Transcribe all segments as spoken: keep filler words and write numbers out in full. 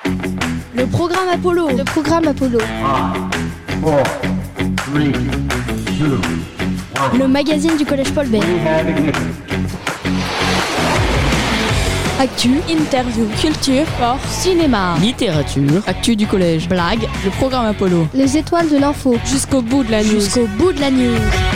Le programme Apollo. Le programme Apollo. Five, four, three, two, one. Le magazine du collège Paul Bert. We have ignition. Actu, interview, culture, sport, cinéma, Littérature, actu du collège, blague, le programme Apollo. Les étoiles de l'info. jusqu'au bout de la news. Jusqu'au bout de la news.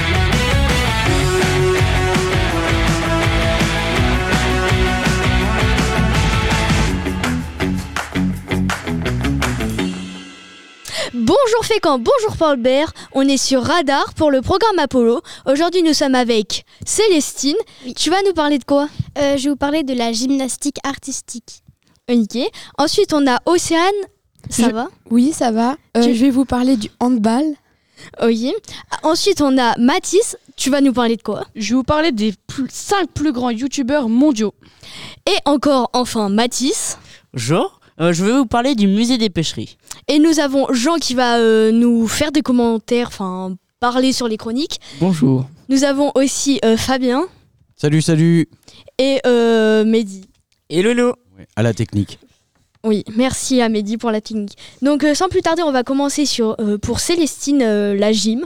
Bonjour Fécamp, bonjour Paul Bert, on est sur Radar pour le programme Apollo. Aujourd'hui nous sommes avec Célestine. Oui. Tu vas nous parler de quoi? Euh, je vais vous parler de la gymnastique artistique. Ok. Ensuite on a Océane. Ça Je- va? Oui, ça va. Euh, Tu- Je vais vous parler du handball. Ok. Ensuite on a Mathis. Tu vas nous parler de quoi? Je vais vous parler des cinq plus grands youtubeurs mondiaux. Et encore enfin Mathis. Bonjour, euh, je vais vous parler du musée des pêcheries. Et nous avons Jean qui va euh, nous faire des commentaires, enfin parler sur les chroniques. Bonjour. Nous avons aussi euh, Fabien Salut, salut. et euh, Mehdi. Et Lolo. À la technique. Oui, merci à Mehdi pour la technique. Donc euh, sans plus tarder, on va commencer sur euh, pour Célestine euh, la gym.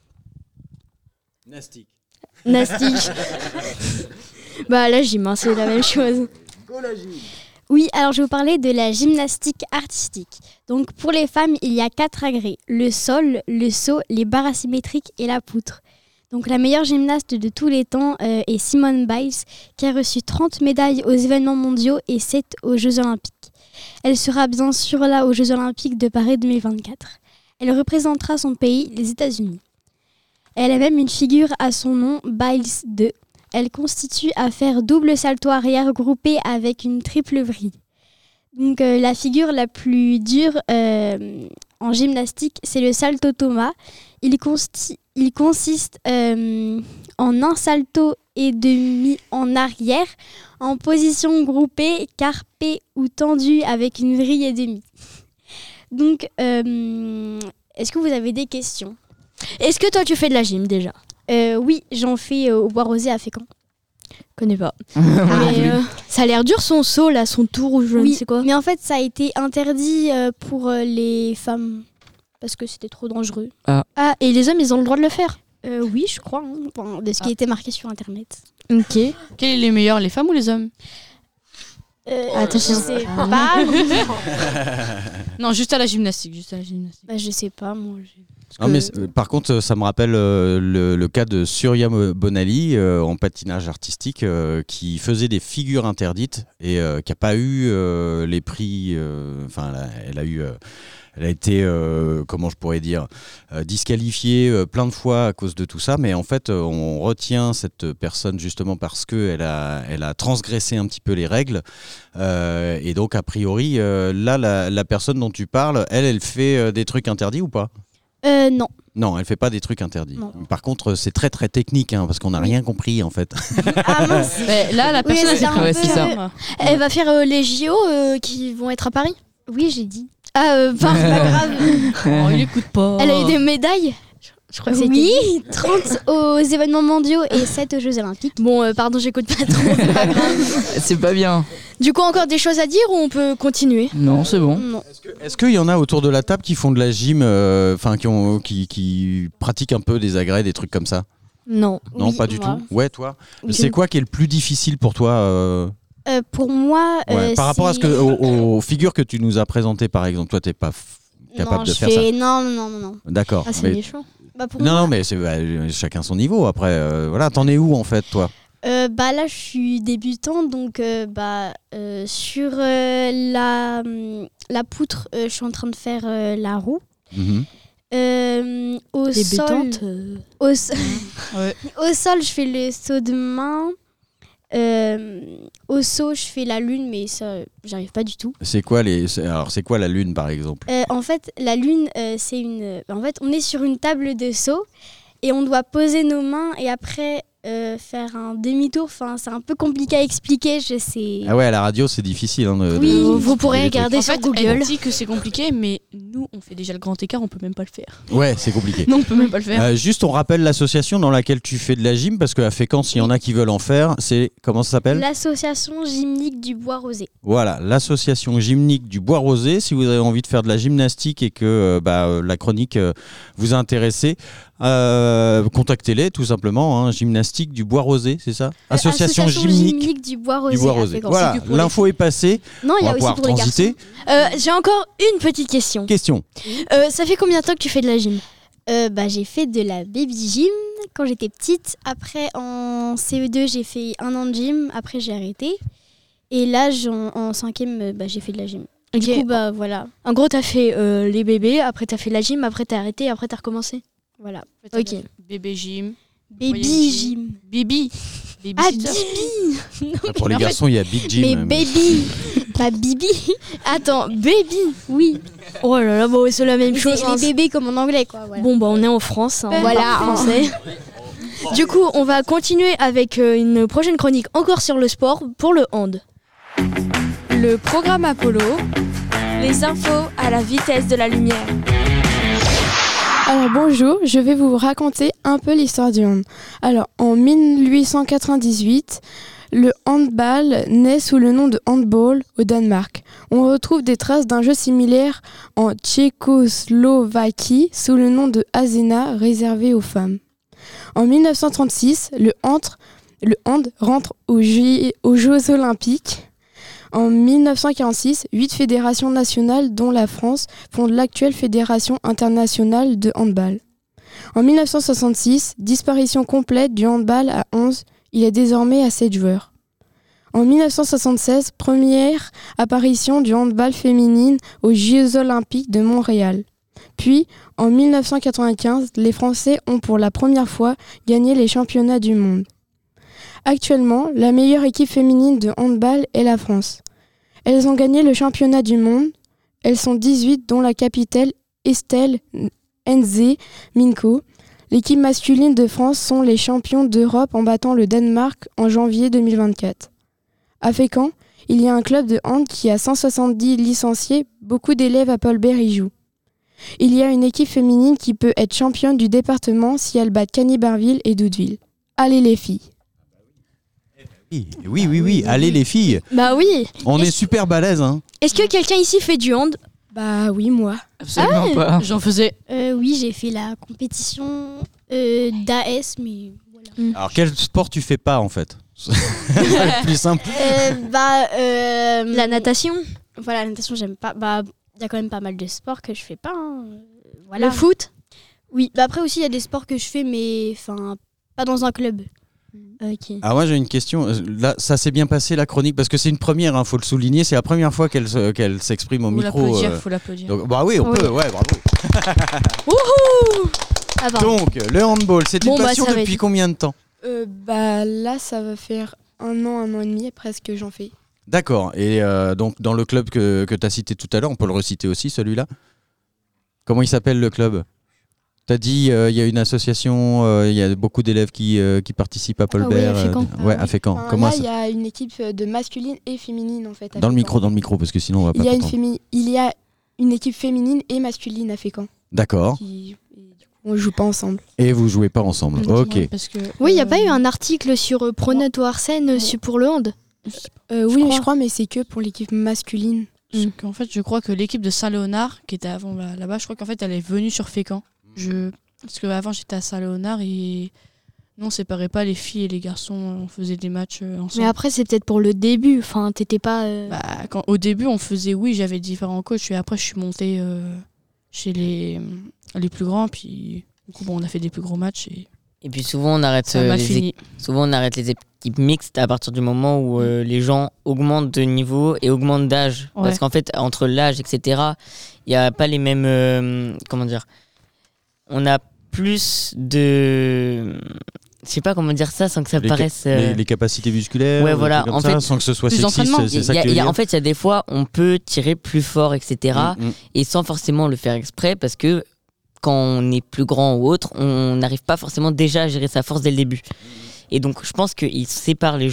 Nastique. Nastique. Bah la gym, hein, c'est la même chose. Oui, alors je vais vous parler de la gymnastique artistique. Donc pour les femmes, il y a quatre agrès. Le sol, le saut, les barres asymétriques et la poutre. Donc la meilleure gymnaste de tous les temps euh, est Simone Biles, qui a reçu trente médailles aux événements mondiaux et sept aux Jeux Olympiques. Elle sera bien sûr là aux Jeux Olympiques de Paris deux mille vingt-quatre. Elle représentera son pays, les États-Unis. Elle a même une figure à son nom, Biles deux. Elle constitue à faire double salto arrière groupé avec une triple vrille. Donc euh, la figure la plus dure euh, en gymnastique, c'est le salto Thomas. Il, consti- il consiste euh, en un salto et demi en arrière, en position groupée, carpée ou tendue avec une vrille et demie. Donc, euh, est-ce que vous avez des questions ? Est-ce que toi tu fais de la gym déjà? Euh, Oui, j'en fais euh, au Bois Rosé à Fécamp. Connais pas. Mais, euh, ça a l'air dur son saut là, son tour ou je ne Oui, sais quoi. mais en fait, ça a été interdit euh, pour euh, les femmes parce que c'était trop dangereux. Ah, et les hommes ils ont le droit de le faire? Euh, oui, je crois, hein, bon, de ce qui Ah. était marqué sur Internet. Ok. Quels sont les meilleurs, les femmes ou les hommes? Euh, Attention. Je sais pas. Non, juste à la gymnastique, juste à la gymnastique. Bah, je sais pas, moi. je- Non, mais euh, par contre, ça me rappelle euh, le, le cas de Surya Bonali euh, en patinage artistique euh, qui faisait des figures interdites et euh, qui n'a pas eu euh, les prix. euh, Enfin, elle, a- elle a eu. euh, elle a été, euh, comment je pourrais dire, euh, disqualifiée euh, plein de fois à cause de tout ça. Mais en fait, euh, on retient cette personne justement parce qu'elle a, elle a transgressé un petit peu les règles. Euh, et donc, a priori, euh, là, la, la personne dont tu parles, elle, elle fait euh, des trucs interdits ou pas ? Euh, non. Non, elle fait pas des trucs interdits. Non. Par contre, c'est très très technique hein, parce qu'on n'a rien compris en fait. Ah mince. Mais là, la Oui, personne, c'est elle un ouais, peu- c'est ça. Elle va faire euh, les J O euh, qui vont être à Paris? Oui, j'ai dit. Ah, euh, enfin, c'est pas grave. Oh, il écoute pas. Elle a eu des médailles? Je crois que c'était Oui, dit. trente aux événements mondiaux et sept aux Jeux Olympiques. Bon, euh, pardon, j'écoute pas trop, c'est pas grave. C'est pas bien. Du coup, encore des choses à dire ou on peut continuer? Non, c'est bon. Non. Est-ce qu'il y en a autour de la table qui font de la gym, enfin qui, ont, qui, qui pratiquent un peu des agrès, des trucs comme ça? Non. Non, Oui, pas du moi. tout. Ouais, toi. Oui. C'est quoi qui est le plus difficile pour toi euh, Euh, pour moi, ouais, euh, par rapport à ce que, c'est- aux, aux figures que tu nous as présentées par exemple? Toi, t'es pas f- capable non, de je faire fais... Non, non, non, non. ça. D'accord. Ah, c'est Mais- méchant. Bah, pour Non, moi, non, mais c'est bah, chacun son niveau. Après, euh, voilà, t'en es où en fait, toi? euh, bah, là, je suis débutante, donc euh, bah, euh, sur euh, la, hum, la poutre, euh, je suis en train de faire euh, la roue. Mhm. Euh, au, sol, Débutante. euh, au, so- Ouais. au sol, je fais le saut de main. Euh, au saut, je fais la lune, mais ça, j'arrive pas du tout. C'est quoi les c'est- alors c'est quoi la lune par exemple? Euh, en fait, la lune, euh, c'est une. En fait, on est sur une table de saut et on doit poser nos mains et après euh, faire un demi-tour. Enfin, c'est un peu compliqué à expliquer, je sais. Ah ouais, à la radio c'est difficile. Hein, de- Oui, de- vous de- pourrez des trucs. regarder En sur fait, Google. elle dit que c'est compliqué, mais nous, on fait déjà le grand écart, on peut même pas le faire. Ouais, c'est compliqué. Non, on peut même pas le faire. Euh, juste, on rappelle l'association dans laquelle tu fais de la gym, parce qu'à Fécamp, s'il y en a qui veulent en faire, c'est comment ça s'appelle ? L'association gymnique du Bois Rosé. Voilà, l'association gymnique du Bois Rosé. Si vous avez envie de faire de la gymnastique et que euh, bah, euh, la chronique euh, vous a intéressé, euh, contactez-les tout simplement. Hein, gymnastique du Bois Rosé, c'est ça ? Association, Association gymnique, gymnique du Bois Rosé. du Bois à Rosé. Fécamp. Voilà, C'est que pour les l'info est passée. Non, il On y a va aussi pouvoir pour les garçons. transiter. Euh, J'ai encore une petite question. Question. Euh, ça fait combien de temps que tu fais de la gym ? Euh, bah, j'ai fait de la baby gym quand j'étais petite. Après, en C E deux, j'ai fait un an de gym. Après, j'ai arrêté. Et là, j'en- en cinquième, euh, bah, j'ai fait de la gym. Et Ok. Du coup, bah, voilà. En gros, t'as fait euh, les bébés, après t'as fait la gym, après t'as arrêté, et après t'as recommencé. Voilà. Ok. Bébé gym. Baby Moyenne gym. Bibi. Baby Ah, sitter. Bibi Ah, pour les En fait- garçons, il y a Big Gym. Mais euh, baby Pas Bibi Attends, baby Oui. Oh là là, bon, c'est la même Mais chose. c'est hein. les bébés comme en anglais, quoi. Voilà. Bon, bah on est en France, hein, on Voilà, parle hein. français. Du coup, on va continuer avec euh, une prochaine chronique encore sur le sport pour le hand. Le programme Apollo, les infos à la vitesse de la lumière. Alors bonjour, je vais vous raconter un peu l'histoire du hand. Alors en mille huit cent quatre-vingt-dix-huit, le handball naît sous le nom de handball au Danemark. On retrouve des traces d'un jeu similaire en Tchécoslovaquie sous le nom de Azena, réservé aux femmes. En mille neuf cent trente-six, le hand, le hand rentre aux, J- aux Jeux olympiques. En mille neuf cent quarante-six, huit fédérations nationales, dont la France, fondent l'actuelle Fédération internationale de handball. En mille neuf cent soixante-six, disparition complète du handball à onze, il est désormais à sept joueurs. En mille neuf cent soixante-seize, première apparition du handball féminine aux Jeux olympiques de Montréal. Puis, en mille neuf cent quatre-vingt-quinze, les Français ont pour la première fois gagné les championnats du monde. Actuellement, la meilleure équipe féminine de handball est la France. Elles ont gagné le championnat du monde. Elles sont dix-huit, dont la capitaine Estelle Nze Minko. L'équipe masculine de France sont les champions d'Europe en battant le Danemark en janvier deux mille vingt-quatre. À Fécamp, il y a un club de hand qui a cent soixante-dix licenciés, beaucoup d'élèves à Paul-Bert y jouent. Il y a une équipe féminine qui peut être championne du département si elle bat Cany-Barville et Doudeville. Allez les filles! Oui, oui, oui, oui. Allez les filles, Bah oui. on est super balèzes. Hein. Est-ce que quelqu'un ici fait du hand ? Bah oui, moi. Absolument pas. J'en faisais. Euh, oui, j'ai fait la compétition euh, d'A S, mais voilà. Alors quel sport tu fais pas en fait ? C'est le plus simple. Euh, bah, euh, La natation ? Voilà, la natation, j'aime pas. Bah, il y a quand même pas mal de sports que je fais pas. hein. Voilà. Le foot ? Oui, bah après aussi, il y a des sports que je fais, mais enfin, pas dans un club. Ok. Alors moi j'ai une question. Là, ça s'est bien passé la chronique parce que c'est une première. Il faut le souligner. C'est la première fois qu'elle se- qu'elle s'exprime au Faut micro. l'applaudir, euh, faut l'applaudir. donc, bah oui, on Oui. peut. Ouais, bravo. Ah, pardon. Donc le handball, c'est une Bon, bah, passion ça va depuis être- combien de temps ? Euh, bah là, ça va faire un an, un an et demi presque j'en fais. D'accord. Et euh, donc dans le club que, que tu as cité tout à l'heure, on peut le reciter aussi celui-là. Comment il s'appelle le club ? T'as dit il euh, y a une association, il euh, y a beaucoup d'élèves qui, euh, qui participent à Paul Ah oui, Bert. à Fécamp. euh, ouais, à Fécamp. Enfin, Comment là, ça il y a une équipe de masculine et féminine en fait. à Dans le Fécamp. micro, dans le micro, parce que sinon on va pas Il y, a une t'entendre. fémi- il y a une équipe féminine et masculine à Fécamp. D'accord. Qui... et du coup, on joue pas ensemble. Et vous jouez pas ensemble. Ouais, Ok. Parce que, Oui, il n'y a euh, pas eu un article sur euh, Pronet ou Arsène euh, sur- pour le hand ? Euh, oui, Je mais crois. je crois, mais c'est que pour l'équipe masculine. Parce qu'en fait, je crois que l'équipe de Saint-Léonard, qui était avant là- là-bas, je crois qu'en fait, elle est venue sur Fécamp. Je... Parce qu'avant, j'étais à Saint-Léonard et non, on séparait pas les filles et les garçons. On faisait des matchs euh, ensemble. Mais après, c'est peut-être pour le début. Enfin, t'étais pas. euh, Bah, quand, au début, on faisait, oui, j'avais différents coachs. Et après, je suis montée euh, chez les, les plus grands. Puis, du coup, bon, on a fait des plus gros matchs et Et puis souvent on arrête ça a euh, mal les fini. équipes, souvent on arrête les équipes mixtes à partir du moment où euh, les gens augmentent de niveau et augmentent d'âge. Ouais. Parce qu'en fait entre l'âge et cetera, il y a pas les mêmes euh, comment dire. On a plus de, je sais pas comment dire ça sans que ça Les, ca- paraisse. euh, les, les capacités musculaires, Ouais, des voilà. trucs comme En ça, fait, sans que ce soit plus sexiste, d'entraînement. c'est il ça y a- que tu veux il y a- dire en fait, il y a des fois, on peut tirer plus fort, et cetera. Mm, mm. Et sans forcément le faire exprès, parce que quand on est plus grand ou autre, on n'arrive pas forcément déjà à gérer sa force dès le début. Et donc, je pense qu'ils séparent les gens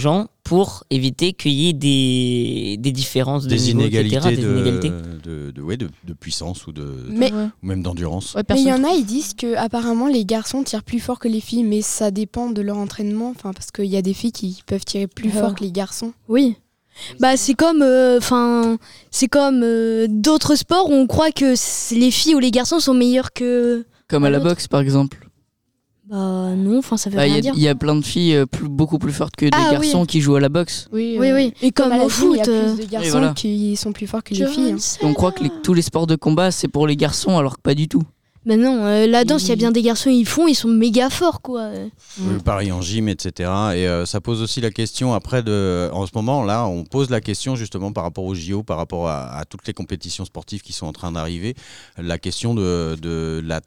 pour éviter qu'il y ait des, des différences de Des niveau, inégalités, et cetera, des de, inégalités. de, de- ouais, de- de puissance ou, de, Mais, Ouais. ou même d'endurance. Ouais, mais il y personne- en a, ils disent que apparemment les garçons tirent plus fort que les filles, mais ça dépend de leur entraînement. Enfin, parce qu'il y a des filles qui peuvent tirer plus Ah. fort que les garçons. Oui. Bah c'est comme, enfin, c'est comme euh, d'autres sports où on croit que c'est- les filles ou les garçons sont meilleurs que. Comme à la l'autre. boxe, par exemple. Bah non, enfin ça veut Bah, Il rien y, a- dire. il y a plein de filles euh, plus- beaucoup plus fortes que des Ah, oui. garçons qui jouent à la boxe. Oui, Oui, euh, oui. Et comme à la au gym, il y foot. a euh, plus de garçons voilà. qui sont plus forts que les filles. hein. Et on croit que les- tous les sports de combat, c'est pour les garçons, alors que pas du tout. Bah non, euh, la danse, il y a Oui. bien des garçons, ils font, ils sont méga forts quoi. euh. Oui, pareil en gym, et cetera. Et euh, ça pose aussi la question après de. En ce moment, là, on pose la question justement par rapport aux J O, par rapport à, à toutes les compétitions sportives qui sont en train d'arriver, la question de, de la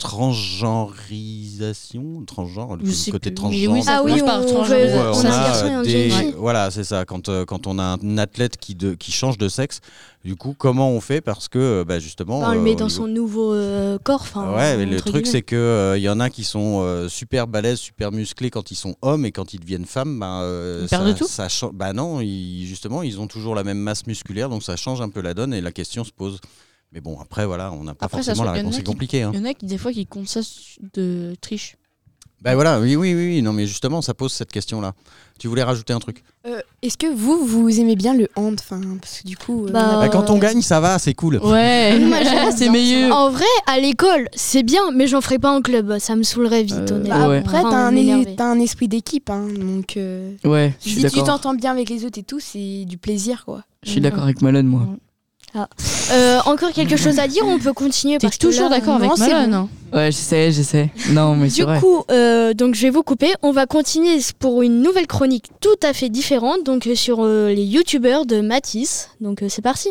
transgenrisation, transgenre, le Je sais côté plus. transgenre. Mais oui, ça Ah oui, commence par on, transgenre. veut- Ouais, on on a un a, garçon et euh, un des- jeune fille. Voilà, c'est ça. Quand, euh, quand on a un athlète qui, de, qui change de sexe, du coup, comment on fait? Parce que euh, bah, justement. Enfin, on le euh, met au dans niveau- son nouveau euh, corps. Enfin, Ouais, mais le entre truc guillemets. c'est que euh, y en a qui sont euh, super balèzes, super musclés quand ils sont hommes et quand ils deviennent femmes, bah, euh, Ils ça, perdent tout ça cha- bah non, ils, justement, ils ont toujours la même masse musculaire, donc ça change un peu la donne et la question se pose. Mais bon, après voilà, on n'a pas Après, ça forcément se- la y en a réponse, c'est qui- compliqué. Hein. Il y en a qui, des fois, qui comptent ça de triche. Bah voilà, oui, oui, oui, oui, non, mais justement, ça pose cette question-là. Tu voulais rajouter un truc? Euh, Est-ce que vous, vous aimez bien le hand? Enfin, parce que du coup, euh, Bah, on a- Bah, quand on gagne, ça va, c'est cool. Ouais, Moi, j'aime c'est meilleur. En vrai, à l'école, c'est bien, mais j'en ferai pas en club. Ça me saoulerait vite, Euh, honnêtement. Bah, ouais. après, Enfin, t'as un, m'énerver. t'as un esprit d'équipe, hein, donc euh, Ouais, je suis si tu d'accord. t'entends bien avec les autres et tout, c'est du plaisir, quoi. Je suis d'accord avec Malone, moi. Euh, encore quelque chose à dire? On peut continuer. T'es parce que toujours là, d'accord non, avec c'est Malone. bon. hein. Ouais, j'essaie, j'essaie. Non, mais c'est Du vrai. coup, euh, donc je vais vous couper. On va continuer pour une nouvelle chronique tout à fait différente, donc euh, sur euh, les youtubeurs de Matisse. Donc euh, c'est parti.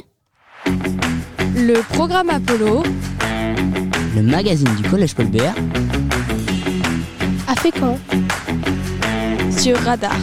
Le programme Apollo Le magazine du Collège Paul Bert. a fait quand sur Radar.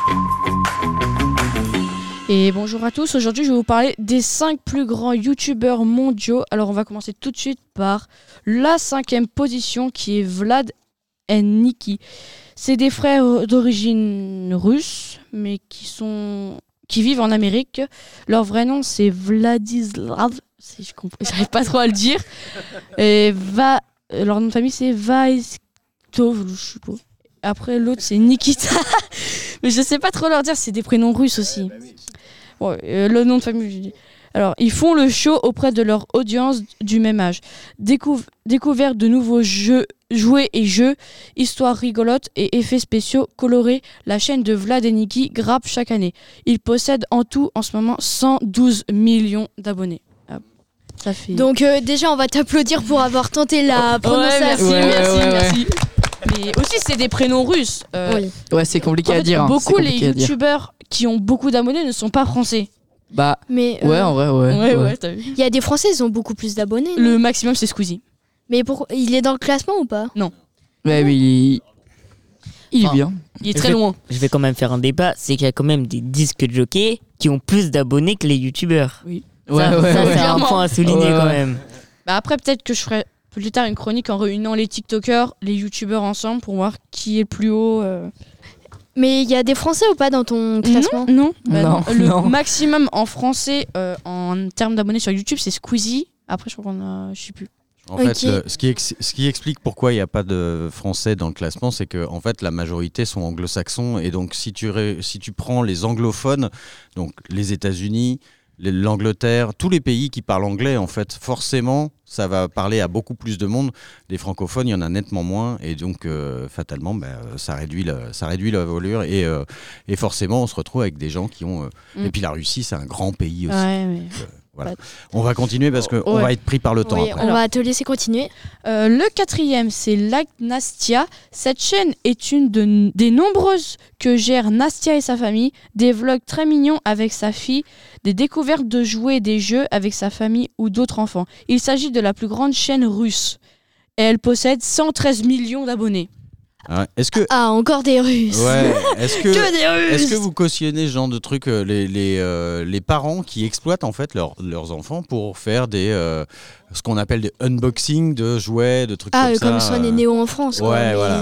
Et bonjour à tous, aujourd'hui je vais vous parler des cinq plus grands youtubeurs mondiaux. Alors on va commencer tout de suite par la cinquième position qui est Vlad et Niki. C'est des frères d'origine russe mais qui sont qui vivent en Amérique. Leur vrai nom c'est Vladislav, si je comprends, j'arrive pas trop à le dire. Et va, leur nom de famille c'est Vaistov, je sais pas. Après l'autre c'est Nikita. Mais je sais pas trop leur dire, c'est des prénoms russes aussi. Ouais, euh, le nom de famille, je dis. Alors, ils font le show auprès de leur audience du même âge. Découv- découverte de nouveaux jeux, jouets et jeux, histoires rigolotes et effets spéciaux colorés, la chaîne de Vlad et Niki grappe chaque année. Ils possèdent en tout, en ce moment, cent douze millions d'abonnés. Ah, ça fait... Donc euh, déjà, on va t'applaudir pour avoir tenté la Ouais, prononciation. merci, Ouais, merci, ouais, ouais, merci. Mais aussi, c'est des prénoms russes. Euh, Oui. Ouais, c'est compliqué en fait, à dire. hein. beaucoup C'est les compliqué à dire. youtubeurs qui ont beaucoup d'abonnés ne sont pas français. Bah, Mais euh, ouais, en vrai, ouais. Ouais, ouais. ouais, t'as vu. il y a des Français, ils ont beaucoup plus d'abonnés. non Le maximum, c'est Squeezie. Mais pour... il est dans le classement ou pas? Ouais, mais il, il est Ah. bien. Il est Je très vais- loin. Je vais quand même faire un débat, c'est qu'il y a quand même des disques jockeys qui ont plus d'abonnés que les youtubeurs. Ouais, ça, ouais, ça, ouais. c'est un Clairement. point à souligner Ouais, quand ouais. même. Bah après, peut-être que je ferai plus tard une chronique en réunissant les TikTokers, les youtubeurs ensemble pour voir qui est le plus haut. euh. Mais il y a des Français ou pas dans ton classement? Non, non. Bah Non, non. Le non. maximum en français euh, en termes d'abonnés sur YouTube, c'est Squeezie. Après, je crois qu'on a. Je sais plus. En Ok. fait, le- ce, qui ex- ce qui explique pourquoi il n'y a pas de Français dans le classement, c'est que en fait, la majorité sont anglo-saxons. Et donc, si tu, ré- si tu prends les anglophones, donc les États-Unis, les- l'Angleterre, tous les pays qui parlent anglais, en fait, forcément, ça va parler à beaucoup plus de monde. Les francophones, il y en a nettement moins. Et donc, euh, fatalement, bah, euh, ça, réduit la, ça réduit la volure. Et, euh, et forcément, on se retrouve avec des gens qui ont. euh, Mm. Et puis, la Russie, c'est un grand pays aussi. Ouais, mais. Voilà. On va continuer parce qu'on Ouais. va être pris par le temps Oui, après. on va te laisser continuer. Euh, le quatrième, c'est Like Nastia. Cette chaîne est une de- des nombreuses que gère Nastia et sa famille. Des vlogs très mignons avec sa fille, des découvertes de jouets et des jeux avec sa famille ou d'autres enfants. Il s'agit de la plus grande chaîne russe. Et elle possède cent treize millions d'abonnés. Ouais. Est-ce que Ah, encore des Russes. Ouais, est-ce que, Que des Russes. est-ce que vous cautionnez ce genre de truc, euh, les, les, euh, les parents qui exploitent en fait leur- leurs enfants pour faire des, euh, ce qu'on appelle des unboxings de jouets, de trucs Ah, comme euh, ça comme Swan et euh, Néo en France. quoi, Ouais, mais- voilà.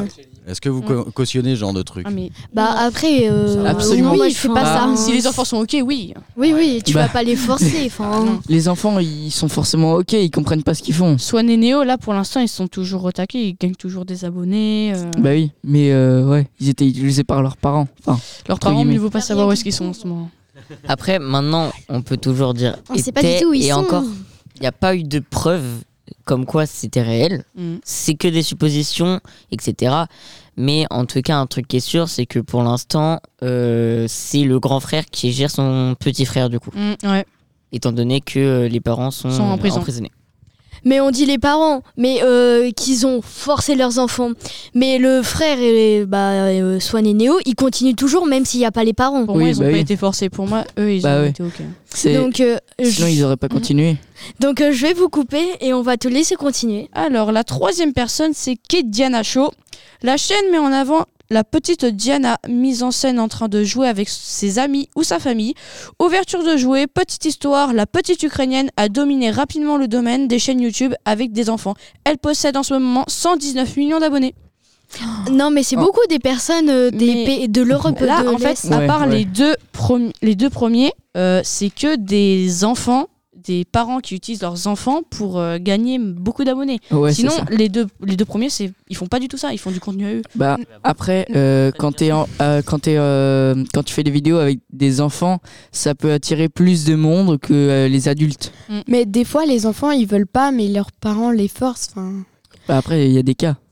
Est-ce que vous ca- cautionnez ce genre de truc? Ah, mais Bah après, euh, Absolument. non, Moi, oui, je fais enfin, pas ça. bah, si les enfants sont ok, oui. Oui, oui, tu Bah. vas pas les forcer. Enfin, Les enfants, ils sont forcément ok, ils comprennent pas ce qu'ils font. Swan et Néo, là pour l'instant, ils sont toujours au taquet, ils gagnent toujours des abonnés. euh, Bah oui, mais euh, ouais, ils étaient utilisés par leurs parents. Enfin, Leurs entre parents, guillemets. il ne faut pas savoir où est-ce qu'ils sont en ce moment. Après, maintenant, on peut toujours dire On sait pas du était, tout où ils et sont. encore, il n'y a pas eu de preuves comme quoi c'était réel. Mm. C'est que des suppositions, et cetera. Mais en tout cas, un truc qui est sûr, c'est que pour l'instant, euh, c'est le grand frère qui gère son petit frère, du coup. Mm, ouais. Étant donné que euh, les parents sont, Sont en prison. emprisonnés. mais on dit les parents, mais euh, qu'ils ont forcé leurs enfants. Mais le frère et bah, euh, Swan et Néo, ils continuent toujours même s'il n'y a pas les parents. Pour Oui, moi, ils n'ont bah pas oui. été forcés. Pour moi, eux, ils Bah ont oui. été ok. c'est... Donc, euh, sinon je... ils auraient pas continué. Donc euh, je vais vous couper et on va te laisser continuer. Alors, la troisième personne, c'est Kate Diana Show. La chaîne met en avant la petite Diana mise en scène en train de jouer avec ses amis ou sa famille. Ouverture de jouets, petite histoire, la petite Ukrainienne a dominé rapidement le domaine des chaînes YouTube avec des enfants. Elle possède en ce moment cent dix-neuf millions d'abonnés. Non, mais c'est Oh. beaucoup des personnes euh, des Mais pays- de l'Europe Là, de en fait, l'Est. à Ouais, part ouais. les, deux premi- les deux premiers, euh, c'est que des enfants, des parents qui utilisent leurs enfants pour euh, gagner beaucoup d'abonnés. Ouais, c'est Sinon, ça. les deux, les deux premiers, c'est, ils font pas du tout ça, ils font du contenu à eux. Bah après, euh, quand t'es en- euh, quand t'es euh, quand tu fais des vidéos avec des enfants, ça peut attirer plus de monde que euh, les adultes. Mais des fois, les enfants, ils veulent pas, mais leurs parents les forcent. Enfin, Bah, après, il y a des cas.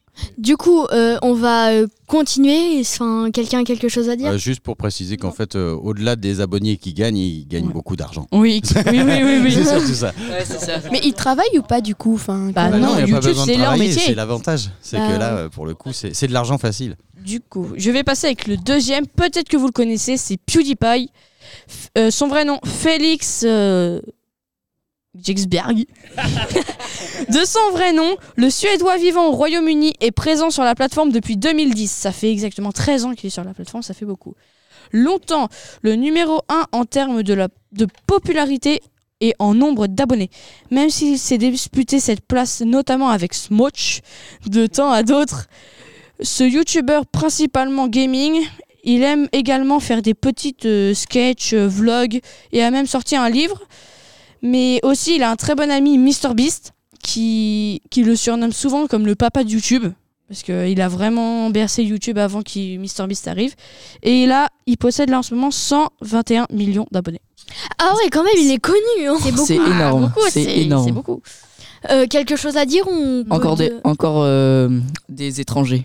Du coup, euh, on va euh, continuer. Enfin, quelqu'un a quelque chose à dire? Euh, juste pour préciser qu'en fait, euh, au-delà des abonnés qui gagnent, ils gagnent Ouais. beaucoup d'argent. Oui, oui, oui, oui. oui. C'est surtout ça. mais ils travaillent ou pas du coup? Enfin, Bah, quand- non, il y a YouTube, pas besoin de c'est leur travailler, métier. C'est l'avantage. C'est Bah, que là, ouais. euh, pour le coup, c'est c'est de l'argent facile. Du coup, je vais passer avec le deuxième. Peut-être que vous le connaissez, c'est PewDiePie. F- euh, son vrai nom, Félix euh, Jexberg. De son vrai nom, le Suédois vivant au Royaume-Uni est présent sur la plateforme depuis deux mille dix. Ça fait exactement treize ans qu'il est sur la plateforme, ça fait beaucoup. Longtemps, le numéro un en termes de, la, de popularité et en nombre d'abonnés. Même s'il s'est disputé cette place notamment avec Smoch de temps à d'autres, ce youtubeur principalement gaming, il aime également faire des petites euh, sketchs, euh, vlogs et a même sorti un livre. Mais aussi, il a un très bon ami, MrBeast, qui, qui le surnomme souvent comme le papa de YouTube. Parce qu'il a vraiment bercé YouTube avant que MrBeast arrive. Et là, il possède là en ce moment cent vingt et un millions d'abonnés. Ah ouais, quand même, il est connu. hein. C'est beaucoup. C'est énorme, beaucoup, c'est énorme. C'est beaucoup. Euh, quelque chose à dire? On Encore peut des de- encore euh, des étrangers.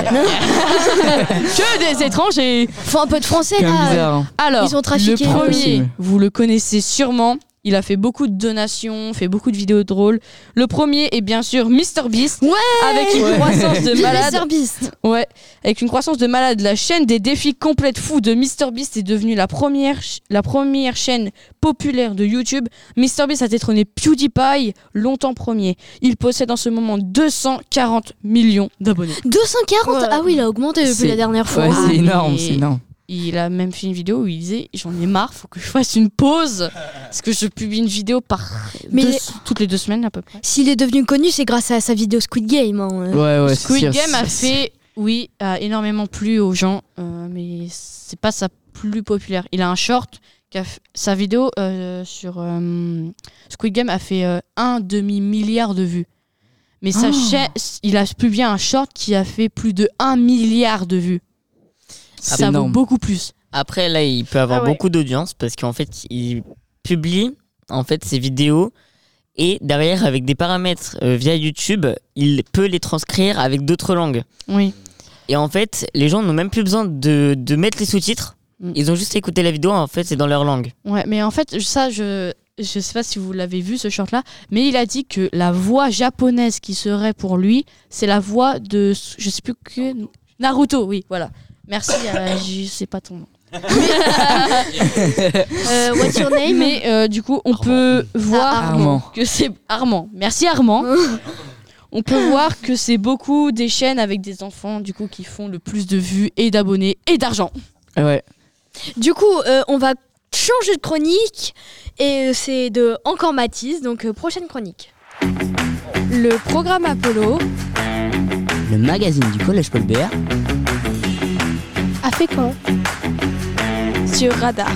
Que des étrangers. Faut un peu de français Quand même là. bizarre. hein. Alors, Ils ont trafiqué. le premier, Impossible. vous le connaissez sûrement. Il a fait beaucoup de donations, fait beaucoup de vidéos drôles. Le premier est bien sûr MrBeast. Ouais. Avec une Ouais. croissance de malade. MrBeast. Ouais, avec une croissance de malade, la chaîne des défis complètes fous de MrBeast est devenue la première, ch- la première chaîne populaire de YouTube. MrBeast a détrôné PewDiePie, longtemps premier. Il possède en ce moment deux cent quarante millions d'abonnés. deux cent quarante. Ouais. Ah oui, il a augmenté depuis C'est- la dernière fois. Ouais, Ah, c'est énorme, mais- c'est énorme. Il a même fait une vidéo où il disait j'en ai marre, faut que je fasse une pause parce que je publie une vidéo par Mais- deux- toutes les deux semaines à peu près. S'il est devenu connu, c'est grâce à sa vidéo Squid Game. hein. Ouais, ouais, c'est Squid sûr, Game a c'est- fait, oui, a énormément plu aux gens, euh, mais c'est pas sa plus populaire. Il a un short, qui a f- sa vidéo euh, sur euh, Squid Game a fait euh, un demi-milliard de vues. Mais sa Oh. chaîne, il a publié un short qui a fait plus de un milliard de vues. C'est Ça vaut énorme. beaucoup plus. Après, là, il peut avoir Ah ouais. beaucoup d'audience parce qu'en fait, il publie en fait ses vidéos et derrière, avec des paramètres euh, via YouTube, il peut les transcrire avec d'autres langues. Oui. Et en fait, les gens n'ont même plus besoin de, de mettre les sous-titres. Mm. Ils ont juste écouté la vidéo, en fait, c'est dans leur langue. Ouais, mais en fait, ça, je je sais pas si vous l'avez vu ce short-là, mais il a dit que la voix japonaise qui serait pour lui, c'est la voix de, je sais plus que Naruto. Oui, voilà. Merci. euh, je sais pas ton nom. Euh, what's your name? Mais euh, du coup, on peut voir Armand. que c'est Armand. Merci Armand. On peut voir que c'est beaucoup des chaînes avec des enfants du coup qui font le plus de vues et d'abonnés et d'argent. Ouais. Du coup, euh, on va changer de chronique et euh, c'est de encore Mathis. Donc euh, prochaine chronique. Le programme Apollo, le magazine du collège Paul Bert. À Fécamp. Sur Radar.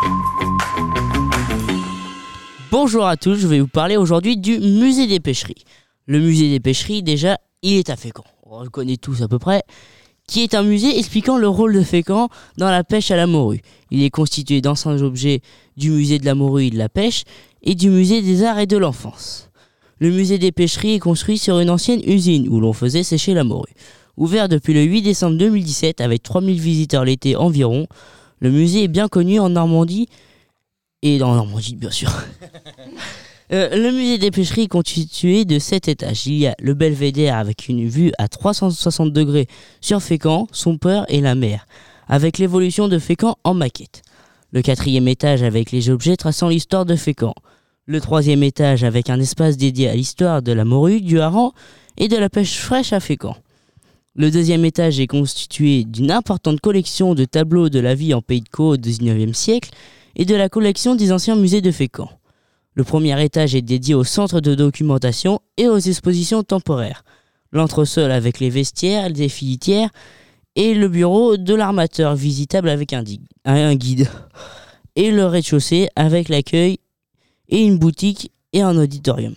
Bonjour à tous, je vais vous parler aujourd'hui du musée des pêcheries. Le musée des pêcheries, déjà, il est à Fécamp. On le connaît tous à peu près. Qui est un musée expliquant le rôle de Fécamp dans la pêche à la morue. Il est constitué d'anciens objets du musée de la morue et de la pêche et du musée des arts et de l'enfance. Le musée des pêcheries est construit sur une ancienne usine où l'on faisait sécher la morue. Ouvert depuis le huit décembre deux mille dix-sept avec trois mille visiteurs l'été environ, le musée est bien connu en Normandie et dans Normandie bien sûr. euh, le musée des pêcheries est constitué de sept étages. Il y a le belvédère avec une vue à trois cent soixante degrés sur Fécamp, son port et la mer, avec l'évolution de Fécamp en maquette. Le quatrième étage avec les objets traçant l'histoire de Fécamp. Le troisième étage avec un espace dédié à l'histoire de la morue, du hareng et de la pêche fraîche à Fécamp. Le deuxième étage est constitué d'une importante collection de tableaux de la vie en Pays de Caux au dix-neuvième siècle et de la collection des anciens musées de Fécamp. Le premier étage est dédié au centre de documentation et aux expositions temporaires. L'entresol avec les vestiaires, les filetières et le bureau de l'armateur visitable avec un, dig- un guide. Et le rez-de-chaussée avec l'accueil et une boutique et un auditorium.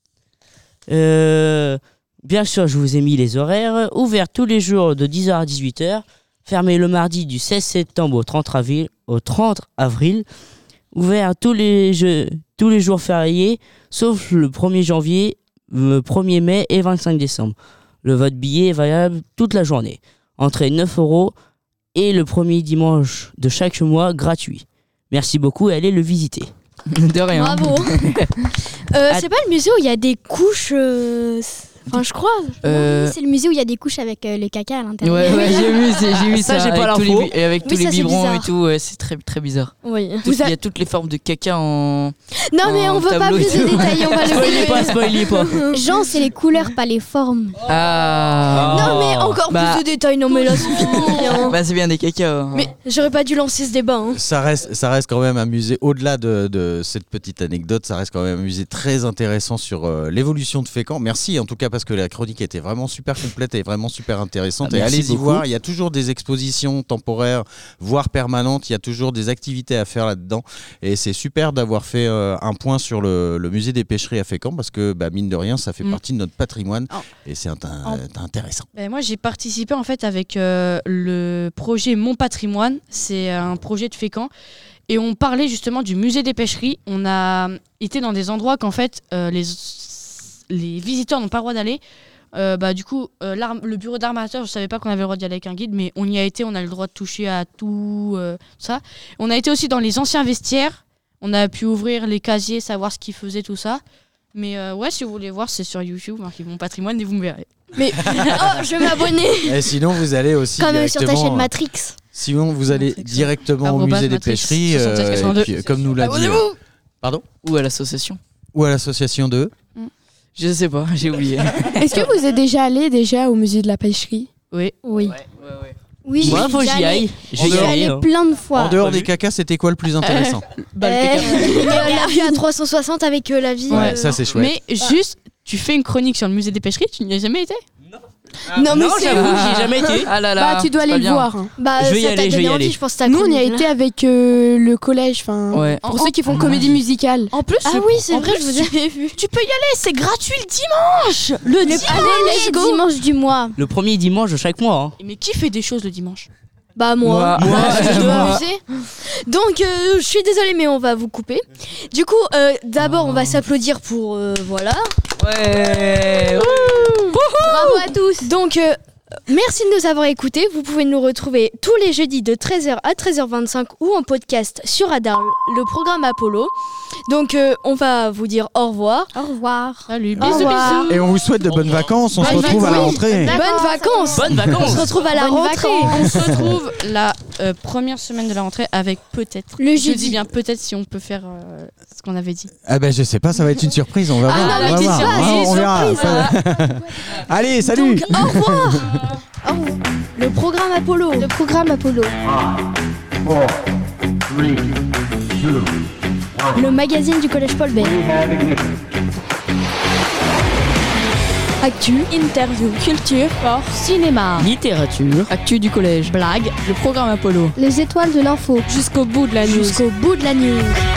Euh... Bien sûr, je vous ai mis les horaires. Ouvert tous les jours de dix heures à dix-huit heures. Fermé le mardi du seize septembre au trente avril. Au trente avril. Ouvert tous les, jeux, tous les jours fériés, sauf le premier janvier, le premier mai et vingt-cinq décembre. Le vote billet est valable toute la journée. Entrée neuf euros et le premier dimanche de chaque mois gratuit. Merci beaucoup et allez le visiter. De rien. Bravo. euh, c'est pas le musée où il y a des couches. Euh... Enfin, je crois. Euh, Oui, c'est le musée où il y a des couches avec euh, le caca à l'intérieur. Ouais, ouais, j'ai vu, c'est- j'ai vu Ça, ça. j'ai pas avec tous les l'info. bi- Et avec Oui, tous les ça, c'est biberons et bizarre. tout, ouais, c'est très, très bizarre. Oui. Tout- Il y a toutes les formes de caca en. Non, mais en on veut pas tableau et plus de tout. détails. On va le Spoilez pas, spoilez pas. Jean, c'est les couleurs, pas les formes. Ah. Non, mais encore Bah. plus de détails. Non, mais là, c'est fini. hein. Bah, c'est bien des cacas. hein. Mais j'aurais pas dû lancer ce débat. Hein. Ça reste, ça reste quand même un musée, au-delà de, de cette petite anecdote, ça reste quand même un musée très intéressant sur euh, l'évolution de Fécamp. Merci en tout cas parce que la chronique était vraiment super complète et vraiment super intéressante. Ah, et merci allez-y beaucoup. voir, il y a toujours des expositions temporaires, voire permanentes, il y a toujours des activités à faire là-dedans. Et c'est super d'avoir fait euh, un point sur le, le musée des pêcheries à Fécamp parce que bah, mine de rien, ça fait Mm. partie de notre patrimoine Oh. et c'est un- un- Oh. intéressant. Ben, moi, j'ai participé en fait avec euh, le projet Mon Patrimoine. C'est un projet de Fécamp. Et on parlait justement du musée des pêcheries. On a été dans des endroits qu'en fait, euh, les, les visiteurs n'ont pas le droit d'aller. Euh, bah, du coup, euh, l'arme- le bureau d'armateur, je savais pas qu'on avait le droit d'y aller avec un guide, mais on y a été, on a le droit de toucher à tout euh, ça. On a été aussi dans les anciens vestiaires. On a pu ouvrir les casiers, savoir ce qu'ils faisaient, tout ça. Mais euh, ouais, si vous voulez voir, c'est sur YouTube, marquez Mon Patrimoine et vous me verrez. Mais oh, je vais m'abonner. Et sinon, vous allez aussi Comme euh, sur ta directement, chaîne euh, Matrix. Sinon, vous allez Matrix, ouais. directement au Arrobas musée des Matrix pêcheries, euh, soixante-sept et quatre-vingt-deux. puis, comme nous l'a dit. Abonnez-vous. euh, Pardon Ou à l'association. Ou à l'association de. Je sais pas, j'ai oublié. Est-ce que vous êtes déjà allé déjà au musée de la pêcherie? Oui. Oui. Oui, Moi, j'y faut que suis j'y allée- aille. Je j'y vais y suis aller. allée hein. plein de fois. En dehors Pas des vu. cacas, c'était quoi le plus intéressant Euh, la vue à trois cent soixante avec euh, la vie. Ouais, euh, ça c'est chouette. Mais juste, tu fais une chronique sur le musée des pêcheries, tu n'y as jamais été? Non, mais Non, c'est j'avoue, où j'y ai jamais été. Ah là là. Bah, tu dois c'est aller pas le bien. voir. hein. Bah, Je vais y ça t'a aller, je vais donné y envie, aller. je pense. ta Nous, on y a chronique, été là. avec euh, le collège, enfin, Ouais. pour ceux qui font comédie musicale. En plus, Ah le- oui, c'est en vrai, plus, je vous avais vu. tu peux y aller, c'est gratuit le dimanche. Le dimanche. Allez, les dimanches du mois. Le premier dimanche de chaque mois. hein. Mais qui fait des choses le dimanche? Bah moi, Moi. Bah, Moi. je dois Moi. amuser. Donc euh, je suis désolée mais on va vous couper. Du coup, euh, d'abord on va s'applaudir pour euh, voilà. Ouais. Bravo à tous. Donc euh, merci de nous avoir écoutés. Vous pouvez nous retrouver tous les jeudis de treize heures à treize heures vingt-cinq ou en podcast sur Radar, le programme Apollo. Donc euh, on va vous dire au revoir. Au revoir. Salut, Au bisous, revoir. bisous. Et on vous souhaite de bonnes vacances. On se Bonnes retrouve à la vacances. rentrée. Bonnes vacances. Bonnes On vacances. se retrouve à la Bonnes rentrée. On se retrouve la euh, première semaine de la rentrée avec peut-être. Le Je jeudi. dis bien peut-être si on peut faire euh, ce qu'on avait dit. Ah ben je sais pas, ça va être une surprise. On va Ah voir. non, on mais va dis voir. pas, Hein, c'est une on verra. surprise, Allez, salut. Donc au revoir. Au revoir. Le programme Apollo. Le programme Apollo. Five, four, three, two, one. Le magazine du collège Paul Bert. We have ignition. Actu, interview, culture, sport, cinéma, Littérature. Actu du collège. blague, Le programme Apollo. Les étoiles de l'info. jusqu'au bout de la news. Jusqu'au bout de la news.